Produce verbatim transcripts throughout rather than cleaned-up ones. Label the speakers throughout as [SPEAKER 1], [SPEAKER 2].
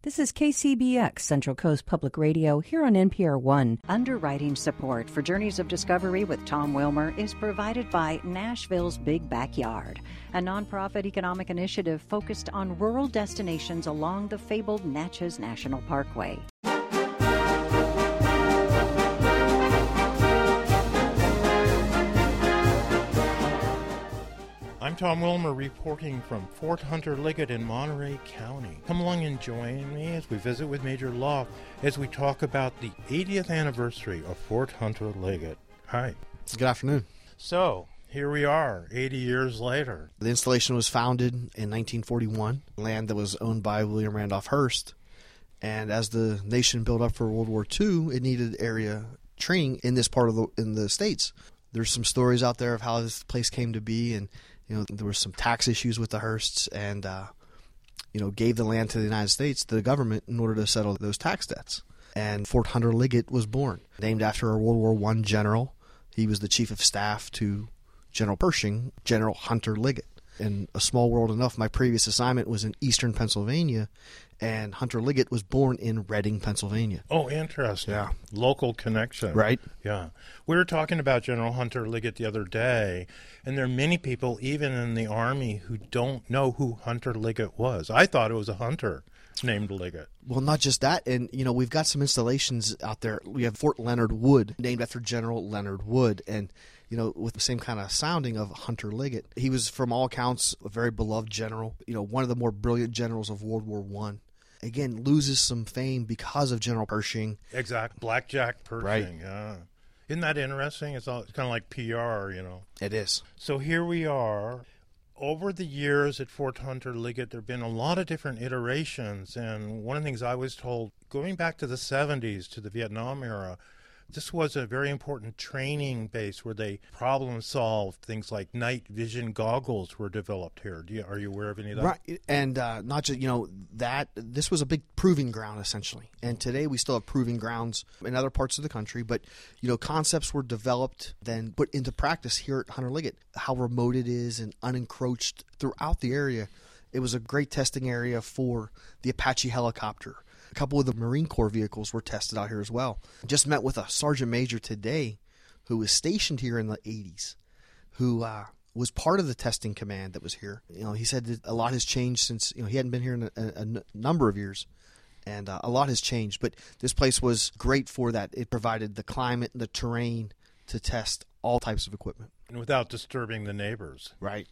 [SPEAKER 1] This is K C B X, Central Coast Public Radio, here on N P R One.
[SPEAKER 2] Underwriting support for Journeys of Discovery with Tom Wilmer is provided by Nashville's Big Backyard, a nonprofit economic initiative focused on rural destinations along the fabled Natchez National Parkway.
[SPEAKER 3] I'm Tom Wilmer reporting from Fort Hunter Liggett in Monterey County. Come along and join me as we visit with Major Loft as we talk about the eightieth anniversary of Fort Hunter Liggett. Hi.
[SPEAKER 4] Good afternoon.
[SPEAKER 3] So, here we are, eighty years later.
[SPEAKER 4] The installation was founded in nineteen forty-one, land that was owned by William Randolph Hearst. And as the nation built up for World War Two, it needed area training in this part of the in the States. There's some stories out there of how this place came to be, and you know, there were some tax issues with the Hearsts, and uh, you know, gave the land to the United States, to the government, in order to settle those tax debts. And Fort Hunter Liggett was born, named after a World War One general. He was the chief of staff to General Pershing, General Hunter Liggett. In a small world enough, my previous assignment was in eastern Pennsylvania, and Hunter Liggett was born in Reading, Pennsylvania.
[SPEAKER 3] Oh, interesting.
[SPEAKER 4] Yeah.
[SPEAKER 3] Local connection.
[SPEAKER 4] Right.
[SPEAKER 3] Yeah. We were talking about General Hunter Liggett the other day, and there are many people, even in the Army, who don't know who Hunter Liggett was. I thought it was a hunter named Liggett.
[SPEAKER 4] Well, not just that. And, you know, we've got some installations out there. We have Fort Leonard Wood, named after General Leonard Wood, and you know, with the same kind of sounding of Hunter Liggett. He was, from all accounts, a very beloved general, you know, one of the more brilliant generals of World War One. Again, loses some fame because of General Pershing.
[SPEAKER 3] Exact. Blackjack Pershing,
[SPEAKER 4] right.
[SPEAKER 3] Yeah. Isn't that interesting? It's, all, it's kind of like P R, you know.
[SPEAKER 4] It is.
[SPEAKER 3] So here we are. Over the years at Fort Hunter Liggett, there have been a lot of different iterations, and one of the things I was told, going back to the seventies, to the Vietnam era, this was a very important training base where they problem-solved. Things like night vision goggles were developed here. Do you, are you aware of any of that?
[SPEAKER 4] Right, and uh, not just, you know, that, this was a big proving ground, essentially. And today we still have proving grounds in other parts of the country, but, you know, concepts were developed, then put into practice here at Hunter Liggett. How remote it is and unencroached throughout the area. It was a great testing area for the Apache helicopter. A couple of the Marine Corps vehicles were tested out here as well. Just met with a sergeant major today who was stationed here in the eighties, who uh, was part of the testing command that was here. You know, he said that a lot has changed since, you know, he hadn't been here in a, a, a number of years, and uh, a lot has changed. But this place was great for that. It provided the climate and the terrain to test all types of equipment.
[SPEAKER 3] And without disturbing the neighbors.
[SPEAKER 4] Right.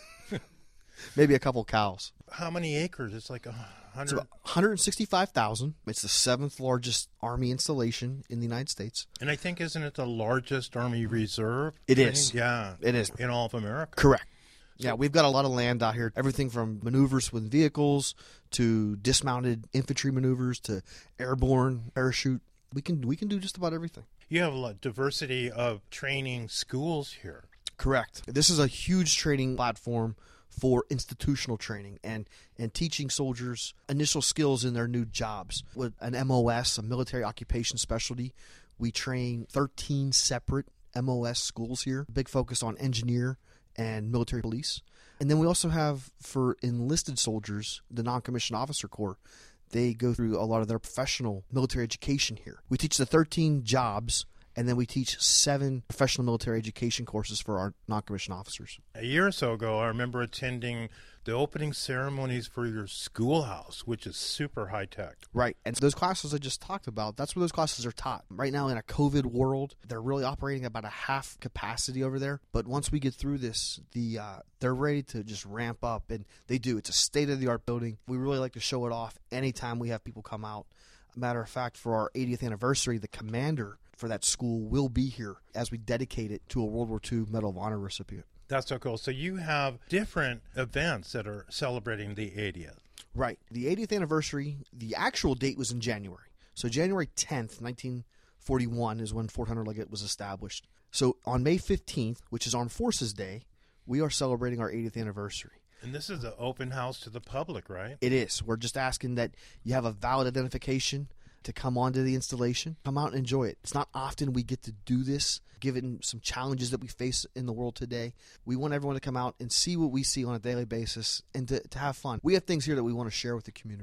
[SPEAKER 4] Maybe a couple cows.
[SPEAKER 3] How many acres? It's like a hundred.
[SPEAKER 4] It's about one hundred sixty-five thousand. It's the seventh largest Army installation in the United States.
[SPEAKER 3] And I think, isn't it the largest Army reserve?
[SPEAKER 4] It
[SPEAKER 3] training?
[SPEAKER 4] is.
[SPEAKER 3] Yeah.
[SPEAKER 4] It is.
[SPEAKER 3] In all of America.
[SPEAKER 4] Correct. So, yeah, we've got a lot of land out here. Everything from maneuvers with vehicles to dismounted infantry maneuvers to airborne parachute. We can we can do just about everything.
[SPEAKER 3] You have a lot diversity of training schools here.
[SPEAKER 4] Correct. This is a huge training platform for institutional training and, and teaching soldiers initial skills in their new jobs. With an M O S, a military occupation specialty, we train thirteen separate M O S schools here. Big focus on engineer and military police. And then we also have, for enlisted soldiers, the non-commissioned officer corps. They go through a lot of their professional military education here. We teach the thirteen jobs, and then we teach seven professional military education courses for our non-commissioned officers.
[SPEAKER 3] A year or so ago, I remember attending the opening ceremonies for your schoolhouse, which is super high-tech.
[SPEAKER 4] Right. And those classes I just talked about, that's where those classes are taught. Right now in a COVID world, they're really operating about a half capacity over there. But once we get through this, the uh, they're ready to just ramp up. And they do. It's a state-of-the-art building. We really like to show it off anytime we have people come out. Matter of fact, for our eightieth anniversary, the commander for that school will be here as we dedicate it to a World War Two Medal of Honor recipient.
[SPEAKER 3] That's so cool. So you have different events that are celebrating the eightieth.
[SPEAKER 4] Right. The eightieth anniversary, the actual date was in January. So January tenth, nineteen forty-one is when Fort Hunter Liggett was established. So on May fifteenth, which is Armed Forces Day, we are celebrating our eightieth anniversary.
[SPEAKER 3] And this is an open house to the public, right?
[SPEAKER 4] It is. We're just asking that you have a valid identification to come onto the installation. Come out and enjoy it. It's not often we get to do this, given some challenges that we face in the world today. We want everyone to come out and see what we see on a daily basis and to, to have fun. We have things here that we want to share with the community.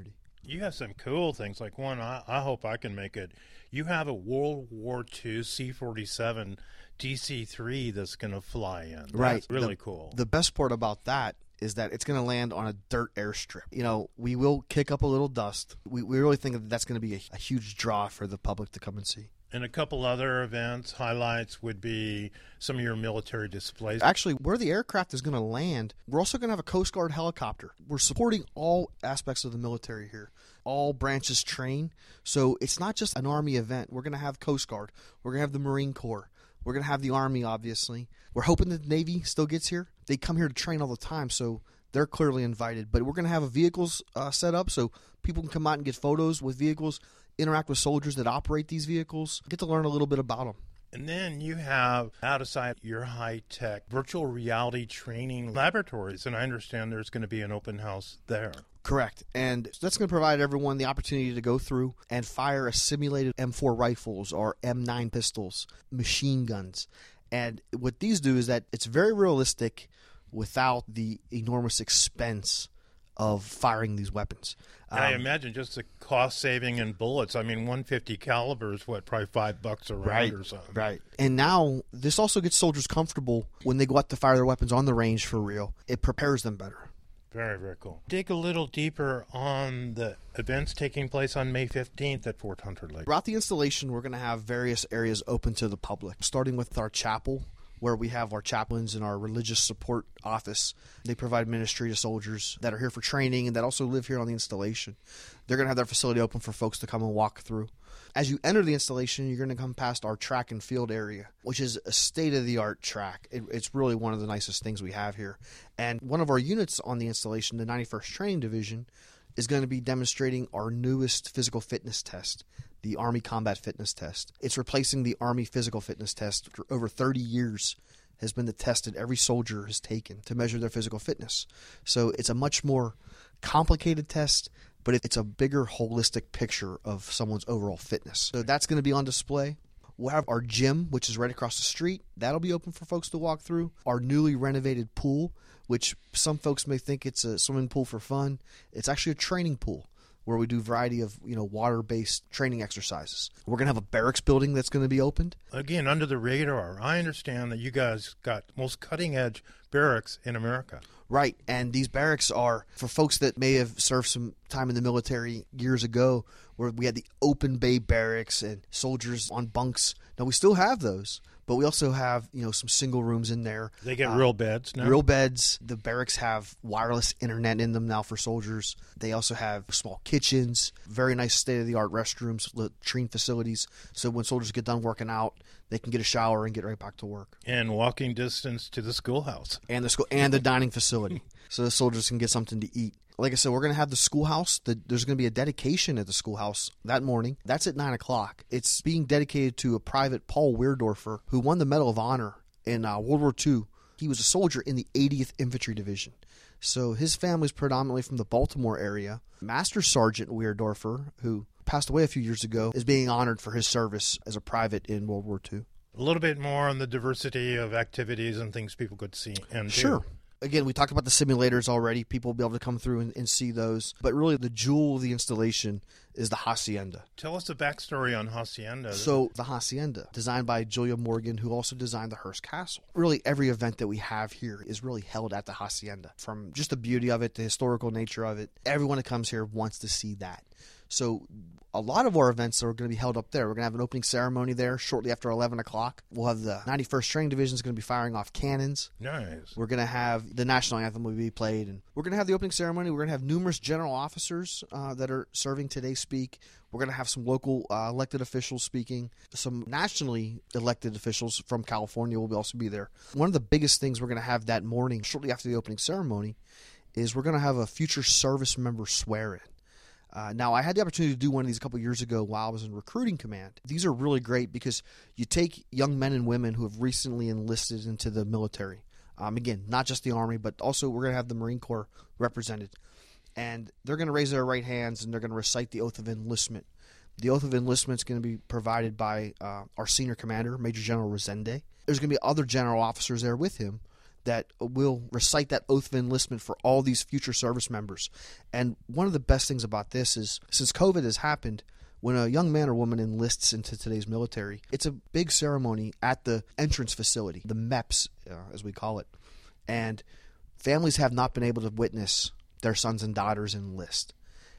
[SPEAKER 3] You have some cool things. Like one, I, I hope I can make it. You have a World War Two C forty-seven D C three that's going to fly in. That's
[SPEAKER 4] right.
[SPEAKER 3] really
[SPEAKER 4] the,
[SPEAKER 3] cool.
[SPEAKER 4] The best part about that is that it's going to land on a dirt airstrip. You know, we will kick up a little dust. We, we really think that that's going to be a, a huge draw for the public to come and see.
[SPEAKER 3] And a couple other events, highlights would be some of your military displays.
[SPEAKER 4] Actually, where the aircraft is going to land, we're also going to have a Coast Guard helicopter. We're supporting all aspects of the military here. All branches train. So it's not just an Army event. We're going to have Coast Guard. We're going to have the Marine Corps. We're going to have the Army, obviously. We're hoping that the Navy still gets here. They come here to train all the time, so they're clearly invited. But we're going to have a vehicles uh, set up so people can come out and get photos with vehicles, interact with soldiers that operate these vehicles, get to learn a little bit about them.
[SPEAKER 3] And then you have, out of sight, your high-tech virtual reality training laboratories, and I understand there's going to be an open house there.
[SPEAKER 4] Correct. And that's going to provide everyone the opportunity to go through and fire a simulated M four rifles or M nine pistols, machine guns. And what these do is that it's very realistic without the enormous expense of firing these weapons.
[SPEAKER 3] Um, I
[SPEAKER 4] Um,
[SPEAKER 3] imagine just the cost saving in bullets. I mean, one fifty caliber is what, probably five bucks a round
[SPEAKER 4] right,
[SPEAKER 3] or something.
[SPEAKER 4] Right. And now this also gets soldiers comfortable when they go out to fire their weapons on the range for real. It prepares them better.
[SPEAKER 3] Very, very cool. Dig a little deeper on the events taking place on May fifteenth at Fort Hunter Lake.
[SPEAKER 4] Throughout the installation, we're going to have various areas open to the public, starting with our chapel, where we have our chaplains and our religious support office. They provide ministry to soldiers that are here for training and that also live here on the installation. They're going to have their facility open for folks to come and walk through. As you enter the installation, you're going to come past our track and field area, which is a state-of-the-art track. It, it's really one of the nicest things we have here. And one of our units on the installation, the ninety-first Training Division, is going to be demonstrating our newest physical fitness test, the Army Combat Fitness Test. It's replacing the Army Physical Fitness Test. For over thirty years has been the test that every soldier has taken to measure their physical fitness. So it's a much more complicated test, but it's a bigger holistic picture of someone's overall fitness. So that's going to be on display. We'll have our gym, which is right across the street. That'll be open for folks to walk through. Our newly renovated pool, which some folks may think it's a swimming pool for fun. It's actually a training pool where we do a variety of, you know, water-based training exercises. We're going to have a barracks building that's going to be opened.
[SPEAKER 3] Again, under the radar, I understand that you guys got most cutting-edge barracks in America.
[SPEAKER 4] Right, and these barracks are for folks that may have served some time in the military years ago, where we had the open bay barracks and soldiers on bunks. Now, we still have those, but we also have, you know, some single rooms in there.
[SPEAKER 3] They get
[SPEAKER 4] uh,
[SPEAKER 3] real beds now?
[SPEAKER 4] Real beds. The barracks have wireless internet in them now for soldiers. They also have small kitchens, very nice state-of-the-art restrooms, latrine facilities, so when soldiers get done working out, they can get a shower and get right back to work.
[SPEAKER 3] And walking distance to the schoolhouse.
[SPEAKER 4] And the school and the dining facility, so the soldiers can get something to eat. Like I said, we're going to have the schoolhouse. The, there's going to be a dedication at the schoolhouse that morning. That's at nine o'clock. It's being dedicated to a private Paul Weirdorfer, who won the Medal of Honor in uh, World War Two. He was a soldier in the eightieth Infantry Division. So his family's predominantly from the Baltimore area. Master Sergeant Weirdorfer, who passed away a few years ago, is being honored for his service as a private in World War Two.
[SPEAKER 3] A little bit more on the diversity of activities and things people could see and do.
[SPEAKER 4] Sure. Again, we talked about the simulators already. People will be able to come through and, and see those. But really, the jewel of the installation is the Hacienda.
[SPEAKER 3] Tell us the backstory on Hacienda.
[SPEAKER 4] So, the Hacienda, designed by Julia Morgan, who also designed the Hearst Castle. Really, every event that we have here is really held at the Hacienda. From just the beauty of it, the historical nature of it, everyone that comes here wants to see that. So a lot of our events are going to be held up there. We're going to have an opening ceremony there shortly after eleven o'clock. We'll have the ninety-first Training Division is going to be firing off cannons.
[SPEAKER 3] Nice.
[SPEAKER 4] We're going to have the national anthem will be played, and we're going to have the opening ceremony. We're going to have numerous general officers uh, that are serving today speak. We're going to have some local uh, elected officials speaking. Some nationally elected officials from California will also be there. One of the biggest things we're going to have that morning, shortly after the opening ceremony, is we're going to have a future service member swear-in. Uh, now, I had the opportunity to do one of these a couple years ago while I was in recruiting command. These are really great because you take young men and women who have recently enlisted into the military. Um, again, not just the Army, but also we're going to have the Marine Corps represented. And they're going to raise their right hands and they're going to recite the Oath of Enlistment. The Oath of Enlistment is going to be provided by uh, our senior commander, Major General Resende. There's going to be other general officers there with him, that will recite that oath of enlistment for all these future service members. And one of the best things about this is, since COVID has happened, when a young man or woman enlists into today's military, it's a big ceremony at the entrance facility, the M E P S, uh, as we call it. And families have not been able to witness their sons and daughters enlist.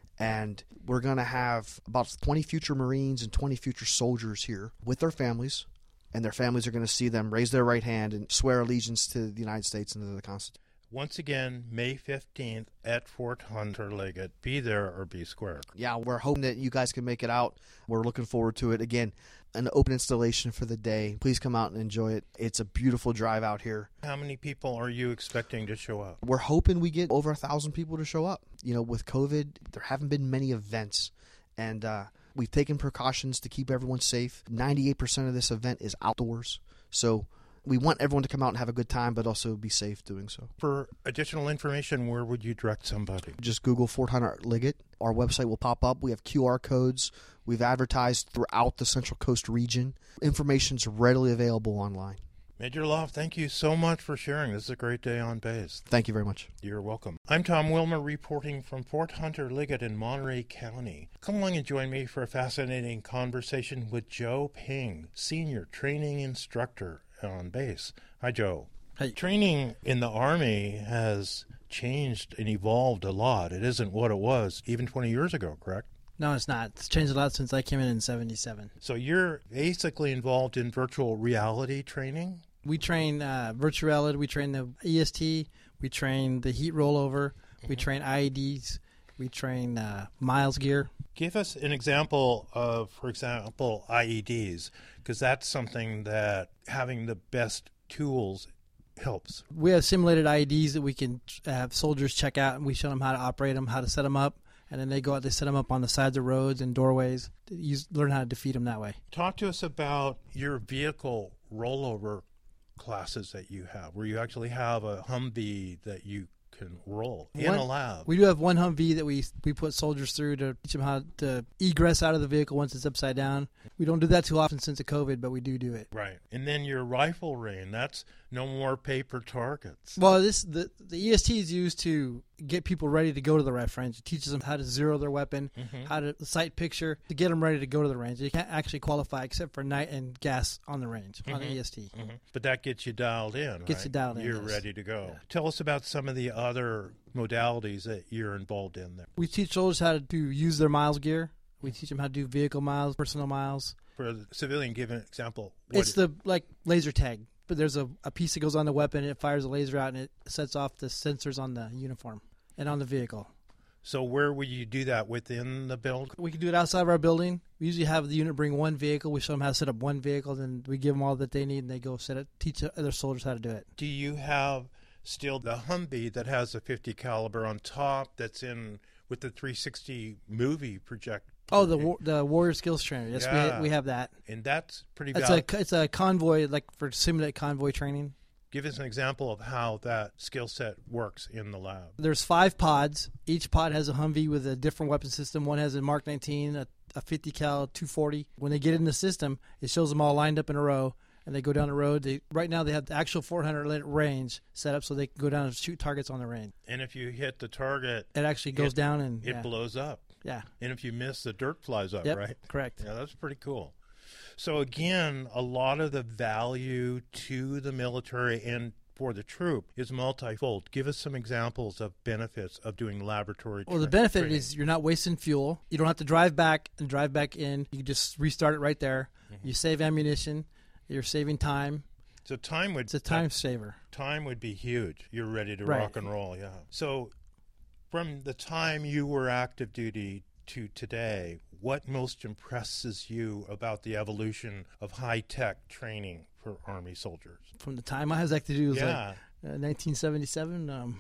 [SPEAKER 4] And we're going to have about twenty future Marines and twenty future soldiers here with their families. And their families are going to see them raise their right hand and swear allegiance to the United States and to the Constitution.
[SPEAKER 3] Once again, May fifteenth at Fort Hunter Liggett. Be there or be square.
[SPEAKER 4] Yeah, we're hoping that you guys can make it out. We're looking forward to it. Again, an open installation for the day. Please come out and enjoy it. It's a beautiful drive out here.
[SPEAKER 3] How many people are you expecting to show up?
[SPEAKER 4] We're hoping we get over a thousand people to show up. You know, with COVID, there haven't been many events. And uh, we've taken precautions to keep everyone safe. ninety-eight percent of this event is outdoors. So we want everyone to come out and have a good time, but also be safe doing so.
[SPEAKER 3] For additional information, where would you direct somebody?
[SPEAKER 4] Just Google Fort Hunter Liggett. Our website will pop up. We have Q R codes. We've advertised throughout the Central Coast region. Information's readily available online.
[SPEAKER 3] Major Love, thank you so much for sharing. This is a great day on base.
[SPEAKER 4] Thank you very much.
[SPEAKER 3] You're welcome. I'm Tom Wilmer, reporting from Fort Hunter Liggett in Monterey County. Come along and join me for a fascinating conversation with Joe Ping, Senior Training Instructor on base. Hi, Joe.
[SPEAKER 5] Hey.
[SPEAKER 3] Training in the Army has changed and evolved a lot. It isn't what it was even twenty years ago, correct?
[SPEAKER 5] No, it's not. It's changed a lot since I came in in seventy-seven.
[SPEAKER 3] So you're basically involved in virtual reality training?
[SPEAKER 5] We train uh, virtual reality. We train the E S T. We train the heat rollover. Mm-hmm. We train I E Ds. We train uh, miles gear.
[SPEAKER 3] Give us an example of, for example, I E Ds, because that's something that having the best tools helps.
[SPEAKER 5] We have simulated I E Ds that we can have soldiers check out, and we show them how to operate them, how to set them up, and then they go out, they set them up on the sides of roads and doorways. Use, learn how to defeat them that way.
[SPEAKER 3] Talk to us about your vehicle rollover classes that you have, where you actually have a Humvee that you can roll in
[SPEAKER 5] one,
[SPEAKER 3] a lab.
[SPEAKER 5] We do have one Humvee that we we put soldiers through to teach them how to egress out of the vehicle once it's upside down. We don't do that too often since the COVID, but we do do it.
[SPEAKER 3] Right. And then your rifle range, that's no more paper targets.
[SPEAKER 5] Well, this the, the E S T is used to get people ready to go to the rifle range. It teaches them how to zero their weapon, mm-hmm. how to sight picture, to get them ready to go to the range. You can't actually qualify except for night and gas on the range, mm-hmm. on the E S T.
[SPEAKER 3] Mm-hmm. But that gets you dialed in,
[SPEAKER 5] Gets
[SPEAKER 3] right?
[SPEAKER 5] you dialed in,
[SPEAKER 3] You're
[SPEAKER 5] yes.
[SPEAKER 3] ready to go.
[SPEAKER 5] Yeah.
[SPEAKER 3] Tell us about some of the other modalities that you're involved in there.
[SPEAKER 5] We teach soldiers how to use their miles gear. We teach them how to do vehicle miles, personal miles.
[SPEAKER 3] For a civilian, give an example.
[SPEAKER 5] It's the like laser tag. But there's a, a piece that goes on the weapon, and it fires a laser out, and it sets off the sensors on the uniform and on the vehicle.
[SPEAKER 3] So where would you do that? Within the build?
[SPEAKER 5] We can do it outside of our building. We usually have the unit bring one vehicle. We show them how to set up one vehicle, then we give them all that they need, and they go set it, teach other soldiers how to do it.
[SPEAKER 3] Do you have still the Humvee that has a fifty caliber on top that's in with the three sixty movie projector?
[SPEAKER 5] Oh, the war, the Warrior Skills Trainer. Yes,
[SPEAKER 3] yeah.
[SPEAKER 5] we we have that.
[SPEAKER 3] And that's pretty
[SPEAKER 5] It's
[SPEAKER 3] valuable.
[SPEAKER 5] a, it's a convoy, like for simulate convoy training.
[SPEAKER 3] Give us an example of how that skill set works in the lab.
[SPEAKER 5] There's five pods. Each pod has a Humvee with a different weapon system. One has a Mark nineteen, a, a fifty cal two forty. When they get in the system, it shows them all lined up in a row, and they go down the road. They, right now, they have the actual four hundred range set up so they can go down and shoot targets on the range.
[SPEAKER 3] And if you hit the target,
[SPEAKER 5] it actually goes
[SPEAKER 3] it,
[SPEAKER 5] down and
[SPEAKER 3] it
[SPEAKER 5] yeah.
[SPEAKER 3] blows up.
[SPEAKER 5] Yeah.
[SPEAKER 3] And if you miss, the dirt flies up,
[SPEAKER 5] yep,
[SPEAKER 3] right?
[SPEAKER 5] Correct.
[SPEAKER 3] Yeah, that's pretty cool. So again, a lot of the value to the military and for the troop is multifold. Give us some examples of benefits of doing laboratory
[SPEAKER 5] Well,
[SPEAKER 3] tra-
[SPEAKER 5] the benefit
[SPEAKER 3] training.
[SPEAKER 5] is you're not wasting fuel. You don't have to drive back and drive back in. You just restart it right there. Mm-hmm. You save ammunition. You're saving time.
[SPEAKER 3] So time would
[SPEAKER 5] It's a time saver.
[SPEAKER 3] Time would be huge. You're ready to
[SPEAKER 5] right.
[SPEAKER 3] rock and roll, yeah. So from the time you were active duty to today, what most impresses you about the evolution of high-tech training for Army soldiers?
[SPEAKER 5] From the time I was active duty, it was
[SPEAKER 3] yeah.
[SPEAKER 5] like uh, nineteen seventy-seven. Um,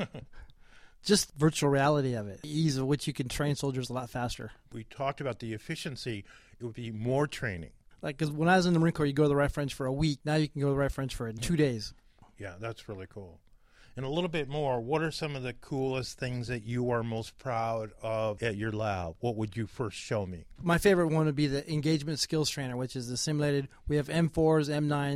[SPEAKER 5] just virtual reality of it. The ease of which you can train soldiers a lot faster.
[SPEAKER 3] We talked about the efficiency. It would be more training.
[SPEAKER 5] Like, because when I was in the Marine Corps, you go to the rifle range for a week. Now you can go to the rifle range for two days.
[SPEAKER 3] Yeah, that's really cool. And a little bit more, what are some of the coolest things that you are most proud of at your lab? What would you first show me?
[SPEAKER 5] My favorite one would be the Engagement Skills Trainer, which is the simulated. We have M fours, M nines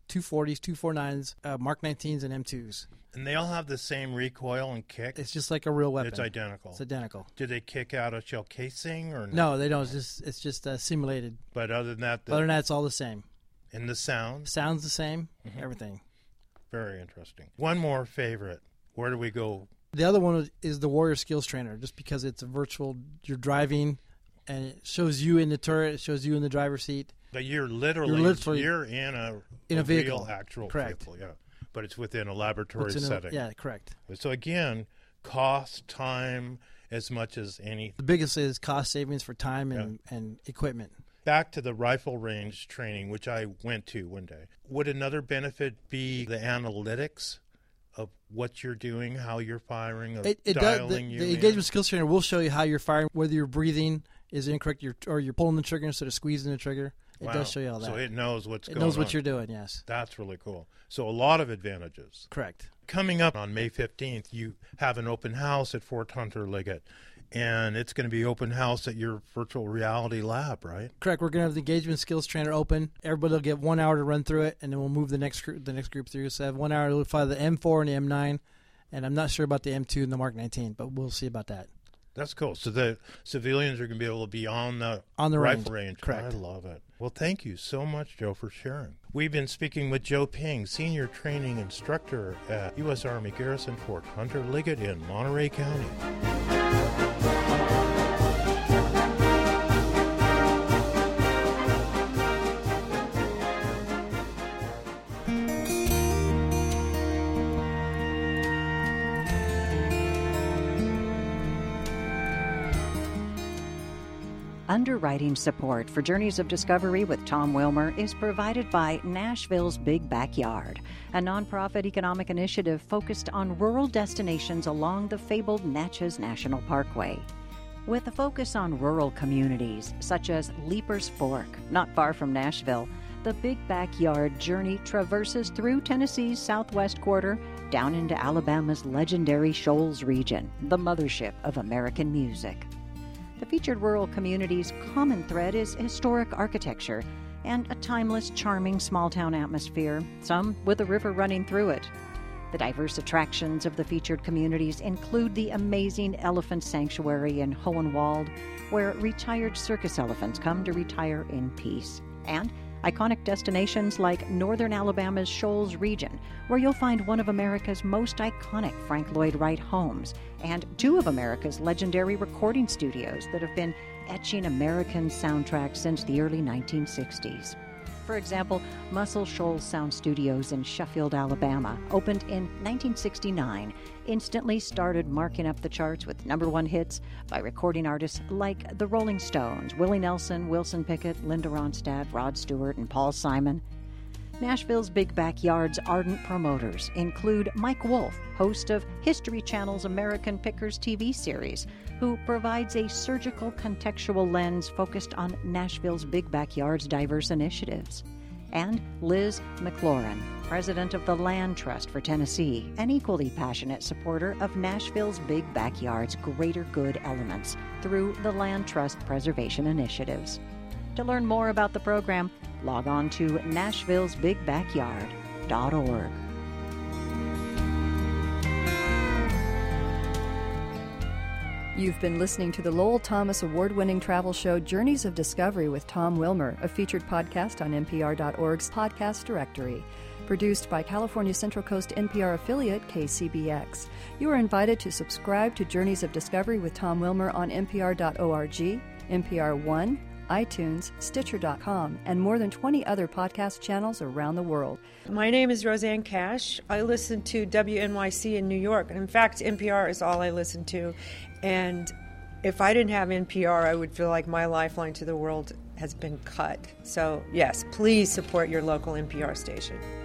[SPEAKER 5] two forties, two forty-nines, uh, Mark nineteens, and M twos.
[SPEAKER 3] And they all have the same recoil and kick?
[SPEAKER 5] It's just like a real weapon.
[SPEAKER 3] It's identical.
[SPEAKER 5] It's identical.
[SPEAKER 3] Do they kick out a shell casing or no?
[SPEAKER 5] No, they don't. It's just it's just uh, simulated.
[SPEAKER 3] But other than that, the,
[SPEAKER 5] other than that, it's all the same.
[SPEAKER 3] And the sound?
[SPEAKER 5] Sounds the same.
[SPEAKER 3] Mm-hmm.
[SPEAKER 5] Everything.
[SPEAKER 3] Very interesting. One more favorite. Where do we go?
[SPEAKER 5] The other one is the Warrior Skills Trainer, just because it's a virtual. You're driving, and it shows you in the turret. It shows you in the driver's seat.
[SPEAKER 3] But you're literally
[SPEAKER 5] you're, literally
[SPEAKER 3] you're in a
[SPEAKER 5] in a,
[SPEAKER 3] a
[SPEAKER 5] vehicle,
[SPEAKER 3] real actual
[SPEAKER 5] correct?
[SPEAKER 3] vehicle, yeah. But it's within a laboratory
[SPEAKER 5] in
[SPEAKER 3] setting.
[SPEAKER 5] A, yeah, correct.
[SPEAKER 3] So again, cost, time, as much as any.
[SPEAKER 5] The biggest is cost savings for time and, yeah. and equipment.
[SPEAKER 3] Back to the rifle range training, which I went to one day. Would another benefit be the analytics of what you're doing, how you're firing, of
[SPEAKER 5] it, it
[SPEAKER 3] dialing
[SPEAKER 5] does, the,
[SPEAKER 3] you
[SPEAKER 5] the
[SPEAKER 3] in?
[SPEAKER 5] engagement skills trainer will show you how you're firing, whether you're breathing is incorrect, you're, or you're pulling the trigger instead of squeezing the trigger. It
[SPEAKER 3] wow.
[SPEAKER 5] does show you all that.
[SPEAKER 3] So it knows what's
[SPEAKER 5] it
[SPEAKER 3] going on.
[SPEAKER 5] It knows what you're doing, yes.
[SPEAKER 3] That's really cool. So a lot of advantages.
[SPEAKER 5] Correct.
[SPEAKER 3] Coming up on May fifteenth, you have an open house at Fort Hunter Liggett, and it's going to be open house at your virtual reality lab, right?
[SPEAKER 5] Correct. We're going to have the engagement skills trainer open. Everybody will get one hour to run through it, and then we'll move the next group, the next group through. So I have one hour to fly the M four and the M nine, and I'm not sure about the M two and the Mark nineteen, but we'll see about that.
[SPEAKER 3] That's cool. So the civilians are going to be able to be on the,
[SPEAKER 5] on the
[SPEAKER 3] rifle
[SPEAKER 5] range.
[SPEAKER 3] range.
[SPEAKER 5] Correct.
[SPEAKER 3] I love it. Well, thank you so much, Joe, for sharing. We've been speaking with Joe Ping, Senior Training Instructor at U S Army Garrison Fort Hunter Liggett in Monterey County.
[SPEAKER 2] Underwriting support for Journeys of Discovery with Tom Wilmer is provided by Nashville's Big Backyard, a nonprofit economic initiative focused on rural destinations along the fabled Natchez National Parkway. With a focus on rural communities, such as Leapers Fork, not far from Nashville, the Big Backyard journey traverses through Tennessee's southwest quarter down into Alabama's legendary Shoals region, the mothership of American music. The featured rural community's common thread is historic architecture and a timeless, charming small-town atmosphere, some with a river running through it. The diverse attractions of the featured communities include the amazing Elephant Sanctuary in Hohenwald, where retired circus elephants come to retire in peace, and iconic destinations like northern Alabama's Shoals region, where you'll find one of America's most iconic Frank Lloyd Wright homes and two of America's legendary recording studios that have been etching American soundtracks since the early nineteen sixties. For example, Muscle Shoals Sound Studios in Sheffield, Alabama, opened in nineteen sixty-nine, instantly started marking up the charts with number one hits by recording artists like the Rolling Stones, Willie Nelson, Wilson Pickett, Linda Ronstadt, Rod Stewart, and Paul Simon. Nashville's Big Backyard's ardent promoters include Mike Wolf, host of History Channel's American Pickers T V series, who provides a surgical contextual lens focused on Nashville's Big Backyard's diverse initiatives. And Liz McLaurin, president of the Land Trust for Tennessee, an equally passionate supporter of Nashville's Big Backyard's greater good elements through the Land Trust preservation initiatives. To learn more about the program, log on to nashville's big backyard dot org.
[SPEAKER 6] You've been listening to the Lowell Thomas award-winning travel show Journeys of Discovery with Tom Wilmer, a featured podcast on N P R dot org's podcast directory. Produced by California Central Coast N P R affiliate K C B X. You are invited to subscribe to Journeys of Discovery with Tom Wilmer on N P R dot org, N P R One, iTunes, Stitcher dot com, and more than twenty other podcast channels around the world.
[SPEAKER 7] My name is Roseanne Cash. I listen to W N Y C in New York. And in fact, N P R is all I listen to. And if I didn't have N P R, I would feel like my lifeline to the world has been cut. So, yes, please support your local N P R station.